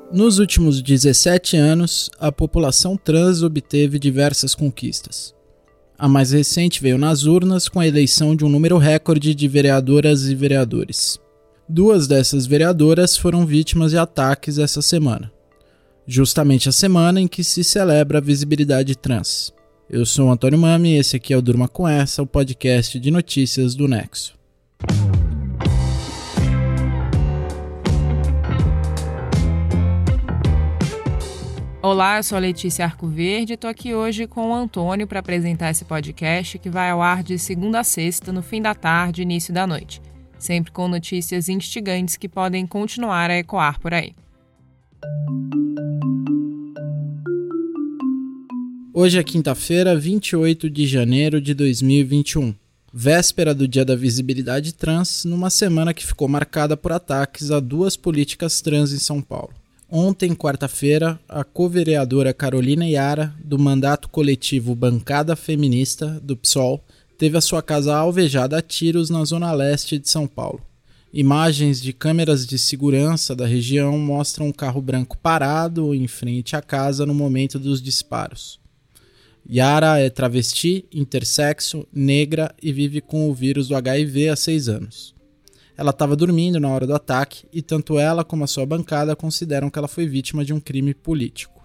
Nos últimos 17 anos, a população trans obteve diversas conquistas. A mais recente veio nas urnas com a eleição de um número recorde de vereadoras e vereadores. 2 dessas vereadoras foram vítimas de ataques essa semana, justamente a semana em que se celebra a visibilidade trans. Eu sou o Antônio Mami e esse aqui é o Durma Com Essa, o podcast de notícias do Nexo. Olá, eu sou a Letícia Arcoverde e estou aqui hoje com o Antônio para apresentar esse podcast que vai ao ar de segunda a sexta, no fim da tarde e início da noite, sempre com notícias instigantes que podem continuar a ecoar por aí. Hoje é quinta-feira, 28 de janeiro de 2021, véspera do Dia da Visibilidade Trans, numa semana que ficou marcada por ataques a 2 políticas trans em São Paulo. Ontem, quarta-feira, a co-vereadora Carolina Yara, do mandato coletivo Bancada Feminista, do PSOL, teve a sua casa alvejada a tiros na zona leste de São Paulo. Imagens de câmeras de segurança da região mostram um carro branco parado em frente à casa no momento dos disparos. Yara é travesti, intersexo, negra e vive com o vírus do HIV há 6 anos. Ela estava dormindo na hora do ataque e tanto ela como a sua bancada consideram que ela foi vítima de um crime político.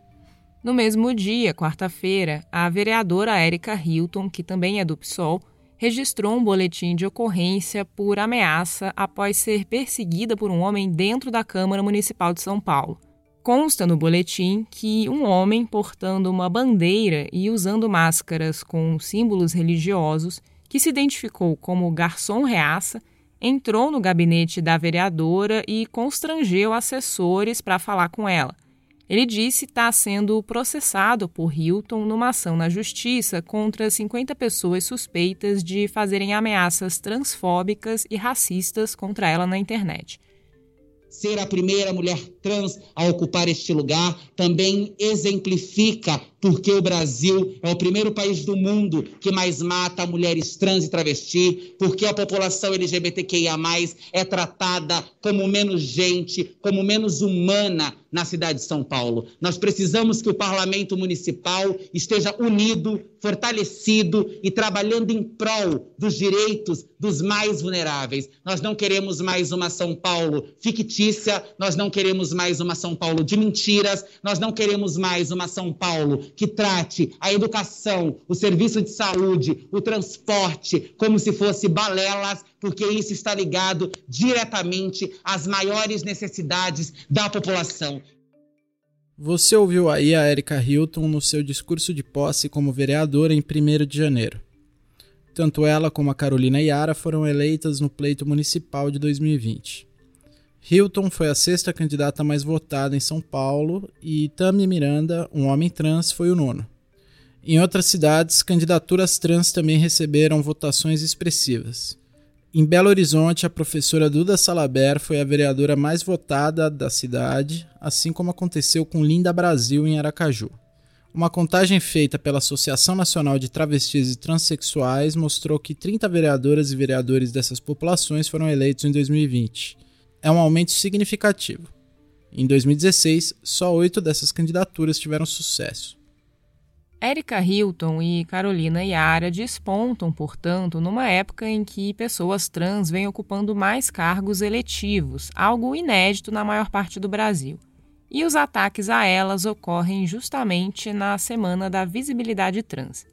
No mesmo dia, quarta-feira, a vereadora Érica Hilton, que também é do PSOL, registrou um boletim de ocorrência por ameaça após ser perseguida por um homem dentro da Câmara Municipal de São Paulo. Consta no boletim que um homem portando uma bandeira e usando máscaras com símbolos religiosos, que se identificou como Garçom Reaça, entrou no gabinete da vereadora e constrangeu assessores para falar com ela. Ele disse estar sendo processado por Hilton numa ação na justiça contra 50 pessoas suspeitas de fazerem ameaças transfóbicas e racistas contra ela na internet. Ser a primeira mulher trans a ocupar este lugar também exemplifica porque o Brasil é o primeiro país do mundo que mais mata mulheres trans e travesti, porque a população LGBTQIA+, é tratada como menos gente, como menos humana na cidade de São Paulo. Nós precisamos que o Parlamento Municipal esteja unido, fortalecido e trabalhando em prol dos direitos dos mais vulneráveis. Nós não queremos mais uma São Paulo fictícia, nós não queremos mais uma São Paulo de mentiras, nós não queremos mais uma São Paulo que trate a educação, o serviço de saúde, o transporte como se fosse balelas, porque isso está ligado diretamente às maiores necessidades da população. Você ouviu aí a Érica Hilton no seu discurso de posse como vereadora em 1º de janeiro. Tanto ela como a Carolina Yara foram eleitas no pleito municipal de 2020. Hilton foi a 6ª candidata mais votada em São Paulo e Tami Miranda, um homem trans, foi o 9º. Em outras cidades, candidaturas trans também receberam votações expressivas. Em Belo Horizonte, a professora Duda Salaber foi a vereadora mais votada da cidade, assim como aconteceu com Linda Brasil em Aracaju. Uma contagem feita pela Associação Nacional de Travestis e Transsexuais mostrou que 30 vereadoras e vereadores dessas populações foram eleitos em 2020. É um aumento significativo. Em 2016, só 8 dessas candidaturas tiveram sucesso. Érica Hilton e Carolina Yara despontam, portanto, numa época em que pessoas trans vêm ocupando mais cargos eletivos, algo inédito na maior parte do Brasil. E os ataques a elas ocorrem justamente na Semana da Visibilidade Trans.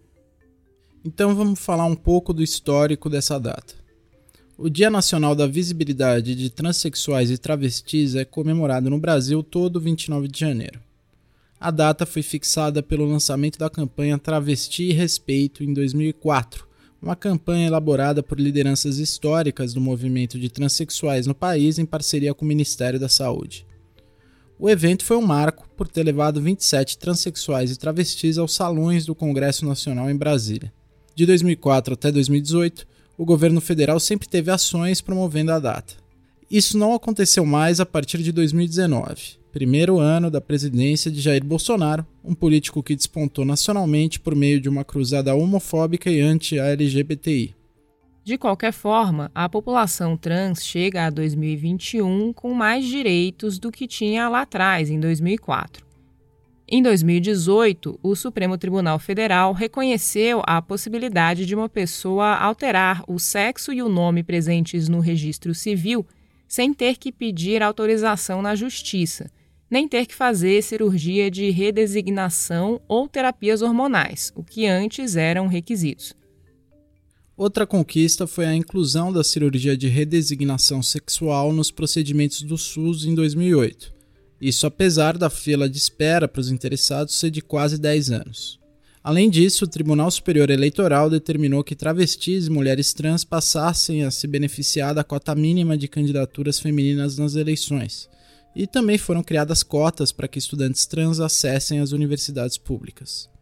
Então vamos falar um pouco do histórico dessa data. O Dia Nacional da Visibilidade de Transsexuais e Travestis é comemorado no Brasil todo 29 de janeiro. A data foi fixada pelo lançamento da campanha Travesti e Respeito em 2004, uma campanha elaborada por lideranças históricas do movimento de transexuais no país em parceria com o Ministério da Saúde. O evento foi um marco por ter levado 27 transexuais e travestis aos salões do Congresso Nacional em Brasília. De 2004 até 2018, o governo federal sempre teve ações promovendo a data. Isso não aconteceu mais a partir de 2019, primeiro ano da presidência de Jair Bolsonaro, um político que despontou nacionalmente por meio de uma cruzada homofóbica e anti-LGBTI. De qualquer forma, a população trans chega a 2021 com mais direitos do que tinha lá atrás, em 2004. Em 2018, o Supremo Tribunal Federal reconheceu a possibilidade de uma pessoa alterar o sexo e o nome presentes no registro civil sem ter que pedir autorização na Justiça, nem ter que fazer cirurgia de redesignação ou terapias hormonais, o que antes eram requisitos. Outra conquista foi a inclusão da cirurgia de redesignação sexual nos procedimentos do SUS em 2008. Isso apesar da fila de espera para os interessados ser de quase 10 anos. Além disso, o Tribunal Superior Eleitoral determinou que travestis e mulheres trans passassem a se beneficiar da cota mínima de candidaturas femininas nas eleições. E também foram criadas cotas para que estudantes trans acessem as universidades públicas.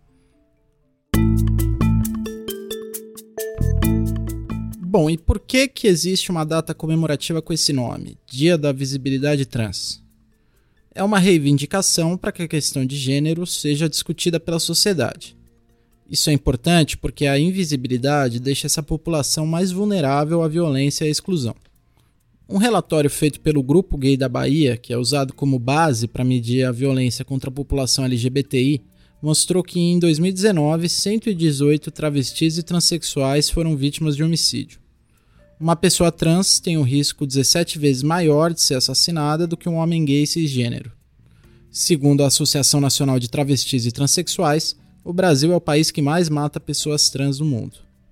Bom, e por que existe uma data comemorativa com esse nome, Dia da Visibilidade Trans? É uma reivindicação para que a questão de gênero seja discutida pela sociedade. Isso é importante porque a invisibilidade deixa essa população mais vulnerável à violência e à exclusão. Um relatório feito pelo Grupo Gay da Bahia, que é usado como base para medir a violência contra a população LGBTI, mostrou que em 2019, 118 travestis e transexuais foram vítimas de homicídio. Uma pessoa trans tem um risco 17 vezes maior de ser assassinada do que um homem gay cisgênero. Segundo a Associação Nacional de Travestis e Transsexuais, o Brasil é o país que mais mata pessoas trans no mundo.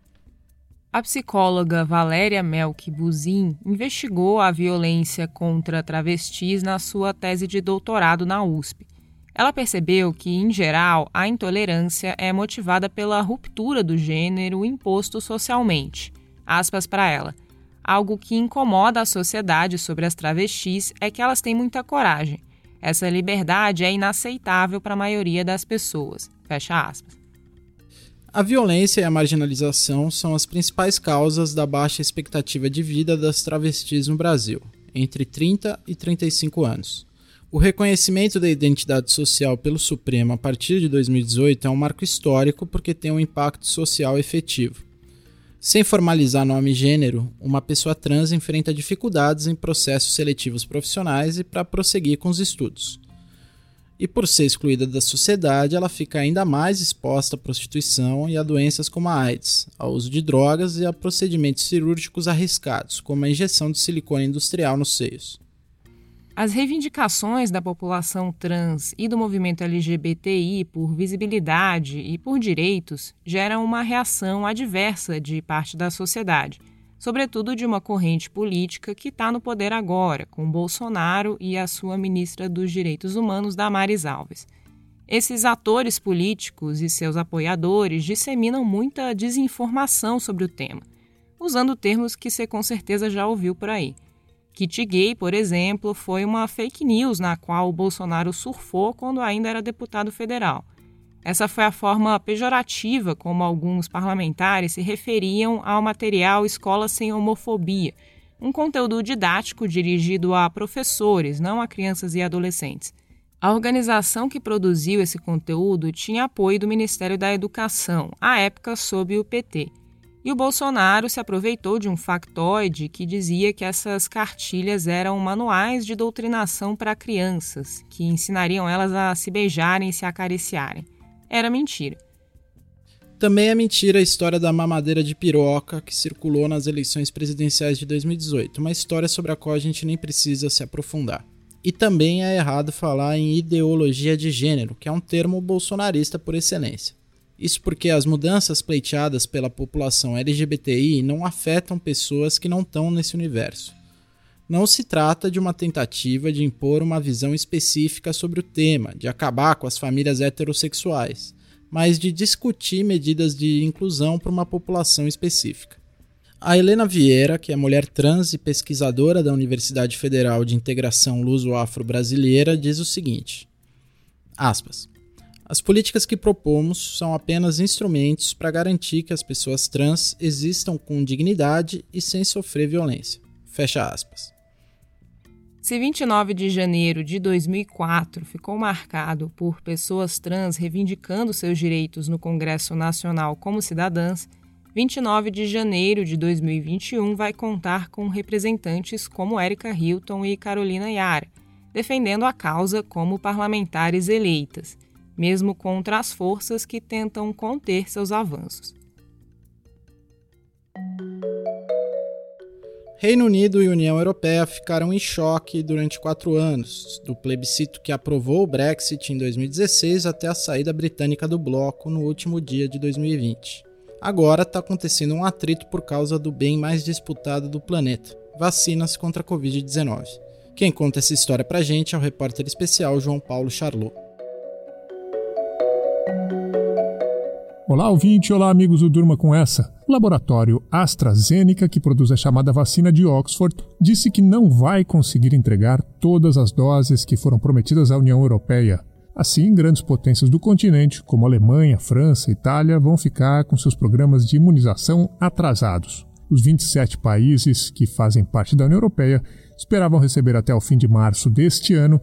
A psicóloga Valéria Melk Buzin investigou a violência contra travestis na sua tese de doutorado na USP. Ela percebeu que, em geral, a intolerância é motivada pela ruptura do gênero imposto socialmente. Aspas para ela. Algo que incomoda a sociedade sobre as travestis é que elas têm muita coragem. Essa liberdade é inaceitável para a maioria das pessoas. Fecha aspas. A violência e a marginalização são as principais causas da baixa expectativa de vida das travestis no Brasil, entre 30 e 35 anos. O reconhecimento da identidade social pelo Supremo a partir de 2018 é um marco histórico porque tem um impacto social efetivo. Sem formalizar nome e gênero, uma pessoa trans enfrenta dificuldades em processos seletivos profissionais e para prosseguir com os estudos. E por ser excluída da sociedade, ela fica ainda mais exposta à prostituição e a doenças como a AIDS, ao uso de drogas e a procedimentos cirúrgicos arriscados, como a injeção de silicone industrial nos seios. As reivindicações da população trans e do movimento LGBTI por visibilidade e por direitos geram uma reação adversa de parte da sociedade, sobretudo de uma corrente política que está no poder agora, com Bolsonaro e a sua ministra dos Direitos Humanos, Damares Alves. Esses atores políticos e seus apoiadores disseminam muita desinformação sobre o tema, usando termos que você com certeza já ouviu por aí. Kit gay, por exemplo, foi uma fake news na qual o Bolsonaro surfou quando ainda era deputado federal. Essa foi a forma pejorativa como alguns parlamentares se referiam ao material Escola Sem Homofobia, um conteúdo didático dirigido a professores, não a crianças e adolescentes. A organização que produziu esse conteúdo tinha apoio do Ministério da Educação, à época sob o PT. E o Bolsonaro se aproveitou de um factoide que dizia que essas cartilhas eram manuais de doutrinação para crianças, que ensinariam elas a se beijarem e se acariciarem. Era mentira. Também é mentira a história da mamadeira de piroca que circulou nas eleições presidenciais de 2018, uma história sobre a qual a gente nem precisa se aprofundar. E também é errado falar em ideologia de gênero, que é um termo bolsonarista por excelência. Isso porque as mudanças pleiteadas pela população LGBTI não afetam pessoas que não estão nesse universo. Não se trata de uma tentativa de impor uma visão específica sobre o tema, de acabar com as famílias heterossexuais, mas de discutir medidas de inclusão para uma população específica. A Helena Vieira, que é mulher trans e pesquisadora da Universidade Federal de Integração Luso-Afro-Brasileira, diz o seguinte, aspas, as políticas que propomos são apenas instrumentos para garantir que as pessoas trans existam com dignidade e sem sofrer violência. Fecha aspas. Se 29 de janeiro de 2004 ficou marcado por pessoas trans reivindicando seus direitos no Congresso Nacional como cidadãs, 29 de janeiro de 2021 vai contar com representantes como Erika Hilton e Carolina Yara, defendendo a causa como parlamentares eleitas, mesmo contra as forças que tentam conter seus avanços. Reino Unido e União Europeia ficaram em choque durante 4 anos, do plebiscito que aprovou o Brexit em 2016 até a saída britânica do bloco no último dia de 2020. Agora está acontecendo um atrito por causa do bem mais disputado do planeta, vacinas contra a Covid-19. Quem conta essa história pra gente é o repórter especial João Paulo Charlot. Olá, ouvinte! Olá, amigos do Durma Com Essa. O laboratório AstraZeneca, que produz a chamada vacina de Oxford, disse que não vai conseguir entregar todas as doses que foram prometidas à União Europeia. Assim, grandes potências do continente, como Alemanha, França e Itália, vão ficar com seus programas de imunização atrasados. Os 27 países que fazem parte da União Europeia esperavam receber até o fim de março deste ano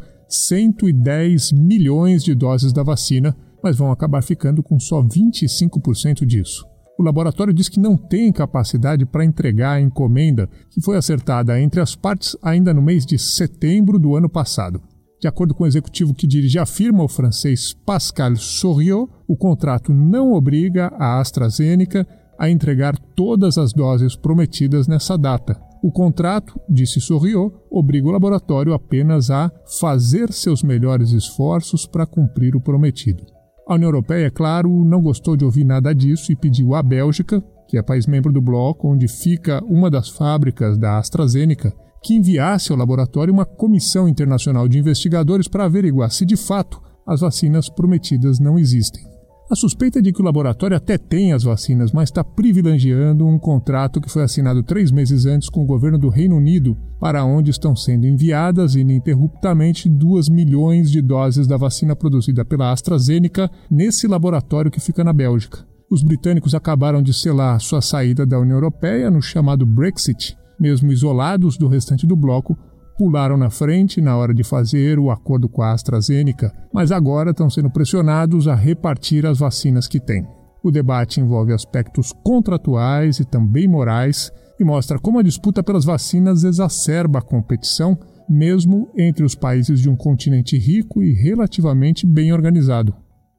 110 milhões de doses da vacina, mas vão acabar ficando com só 25% disso. O laboratório diz que não tem capacidade para entregar a encomenda que foi acertada entre as partes ainda no mês de setembro do ano passado. De acordo com o executivo que dirige a firma, o francês Pascal Soriot, o contrato não obriga a AstraZeneca a entregar todas as doses prometidas nessa data. O contrato, disse Soriot, obriga o laboratório apenas a fazer seus melhores esforços para cumprir o prometido. A União Europeia, é claro, não gostou de ouvir nada disso e pediu à Bélgica, que é país membro do bloco, onde fica uma das fábricas da AstraZeneca, que enviasse ao laboratório uma comissão internacional de investigadores para averiguar se, de fato, as vacinas prometidas não existem. A suspeita é de que o laboratório até tem as vacinas, mas está privilegiando um contrato que foi assinado 3 meses antes com o governo do Reino Unido, para onde estão sendo enviadas ininterruptamente 2 milhões de doses da vacina produzida pela AstraZeneca nesse laboratório que fica na Bélgica. Os britânicos acabaram de selar sua saída da União Europeia no chamado Brexit. Mesmo isolados do restante do bloco, pularam na frente na hora de fazer o acordo com a AstraZeneca, mas agora estão sendo pressionados a repartir as vacinas que têm. O debate envolve aspectos contratuais e também morais e mostra como a disputa pelas vacinas exacerba a competição, mesmo entre os países de um continente rico e relativamente bem organizado.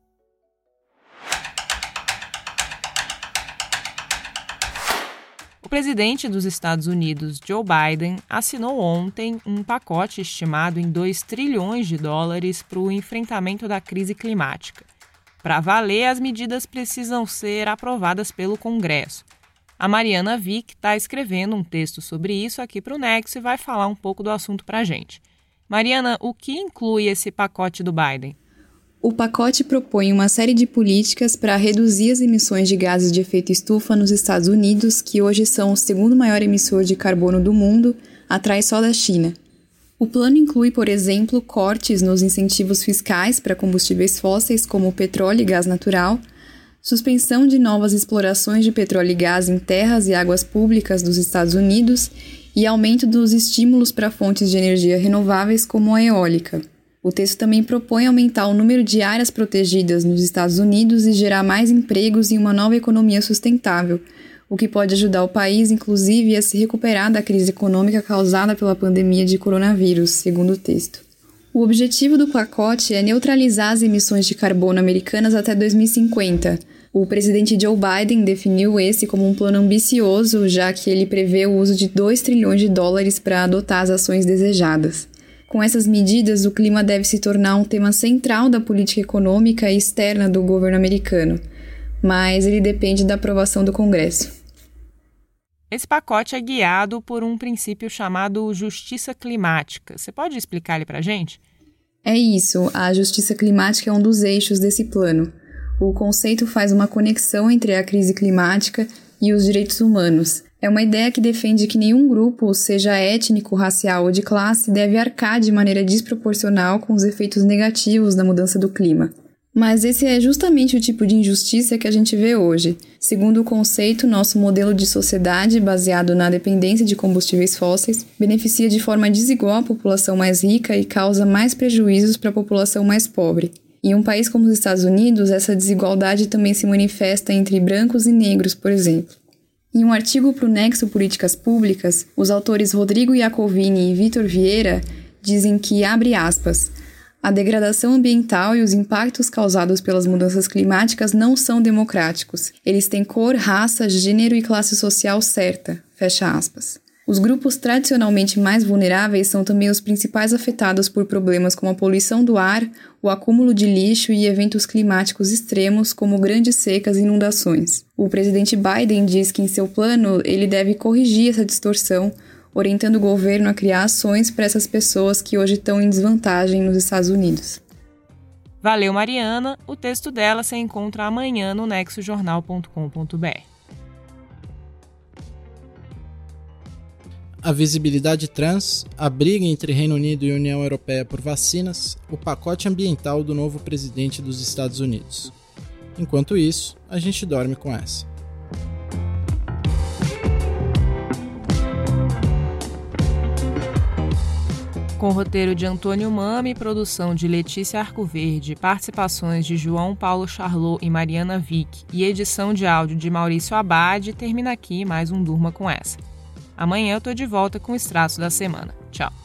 O presidente dos Estados Unidos, Joe Biden, assinou ontem um pacote estimado em 2 trilhões de dólares para o enfrentamento da crise climática. Para valer, as medidas precisam ser aprovadas pelo Congresso. A Mariana Vick está escrevendo um texto sobre isso aqui para o Nexo e vai falar um pouco do assunto para a gente. Mariana, o que inclui esse pacote do Biden? O pacote propõe uma série de políticas para reduzir as emissões de gases de efeito estufa nos Estados Unidos, que hoje são o segundo maior emissor de carbono do mundo, atrás só da China. O plano inclui, por exemplo, cortes nos incentivos fiscais para combustíveis fósseis como petróleo e gás natural, suspensão de novas explorações de petróleo e gás em terras e águas públicas dos Estados Unidos e aumento dos estímulos para fontes de energia renováveis como a eólica. O texto também propõe aumentar o número de áreas protegidas nos Estados Unidos e gerar mais empregos e uma nova economia sustentável, o que pode ajudar o país, inclusive, a se recuperar da crise econômica causada pela pandemia de coronavírus, segundo o texto. O objetivo do pacote é neutralizar as emissões de carbono americanas até 2050. O presidente Joe Biden definiu esse como um plano ambicioso, já que ele prevê o uso de 2 trilhões de dólares para adotar as ações desejadas. Com essas medidas, o clima deve se tornar um tema central da política econômica e externa do governo americano, mas ele depende da aprovação do Congresso. Esse pacote é guiado por um princípio chamado justiça climática. Você pode explicar ele para a gente? É isso, a justiça climática é um dos eixos desse plano. O conceito faz uma conexão entre a crise climática e os direitos humanos. É uma ideia que defende que nenhum grupo, seja étnico, racial ou de classe, deve arcar de maneira desproporcional com os efeitos negativos da mudança do clima. Mas esse é justamente o tipo de injustiça que a gente vê hoje. Segundo o conceito, nosso modelo de sociedade, baseado na dependência de combustíveis fósseis, beneficia de forma desigual a população mais rica e causa mais prejuízos para a população mais pobre. Em um país como os Estados Unidos, essa desigualdade também se manifesta entre brancos e negros, por exemplo. Em um artigo para o Nexo Políticas Públicas, os autores Rodrigo Iacovini e Vitor Vieira dizem que, abre aspas, a degradação ambiental e os impactos causados pelas mudanças climáticas não são democráticos. Eles têm cor, raça, gênero e classe social certa, fecha aspas. Os grupos tradicionalmente mais vulneráveis são também os principais afetados por problemas como a poluição do ar, o acúmulo de lixo e eventos climáticos extremos como grandes secas e inundações. O presidente Biden diz que em seu plano ele deve corrigir essa distorção, orientando o governo a criar ações para essas pessoas que hoje estão em desvantagem nos Estados Unidos. Valeu, Mariana. O texto dela você encontra amanhã no nexojornal.com.br. A visibilidade trans, a briga entre Reino Unido e União Europeia por vacinas, o pacote ambiental do novo presidente dos Estados Unidos. Enquanto isso, a gente dorme com essa. Com roteiro de Antônio Mami, produção de Letícia Arcoverde, participações de João Paulo Charlot e Mariana Vick e edição de áudio de Maurício Abad, termina aqui mais um Durma com Essa. Amanhã eu tô de volta com o extrato da semana. Tchau.